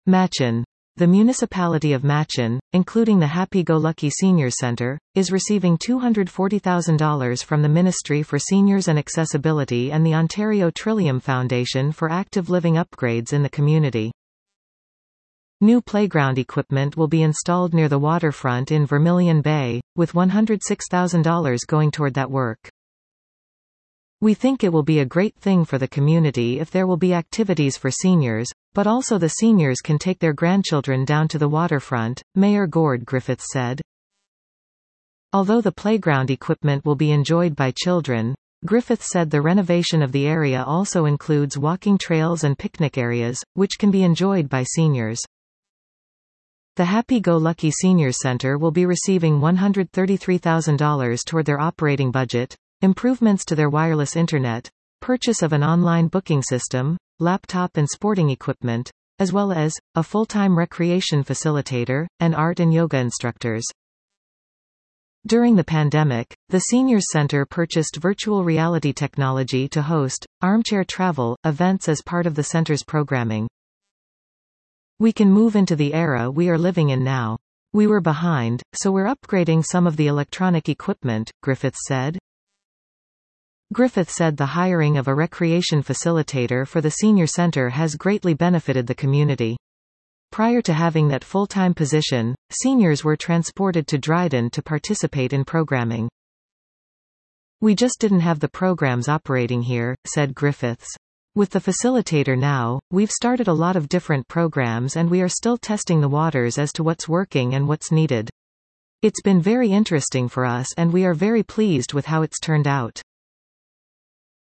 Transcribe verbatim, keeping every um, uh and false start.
Machen. The municipality of Machen, including the Happy-Go-Lucky Seniors Center, is receiving two hundred forty thousand dollars from the Ministry for Seniors and Accessibility and the Ontario Trillium Foundation for active living upgrades in the community. New playground equipment will be installed near the waterfront in Vermilion Bay, with one hundred six thousand dollars going toward that work. We think it will be a great thing for the community if there will be activities for seniors, but also the seniors can take their grandchildren down to the waterfront, Mayor Gord Griffiths said. Although the playground equipment will be enjoyed by children, Griffiths said the renovation of the area also includes walking trails and picnic areas, which can be enjoyed by seniors. The Happy-Go-Lucky Seniors Center will be receiving one hundred thirty-three thousand dollars toward their operating budget, improvements to their wireless internet, purchase of an online booking system, laptop and sporting equipment, as well as a full-time recreation facilitator, and art and yoga instructors. During the pandemic, the Seniors Center purchased virtual reality technology to host armchair travel events as part of the center's programming. We can move into the era we are living in now. We were behind, so we're upgrading some of the electronic equipment, Griffiths said. Griffith said the hiring of a recreation facilitator for the senior center has greatly benefited the community. Prior to having that full-time position, seniors were transported to Dryden to participate in programming. We just didn't have the programs operating here, said Griffiths. With the facilitator now, we've started a lot of different programs and we are still testing the waters as to what's working and what's needed. It's been very interesting for us and we are very pleased with how it's turned out.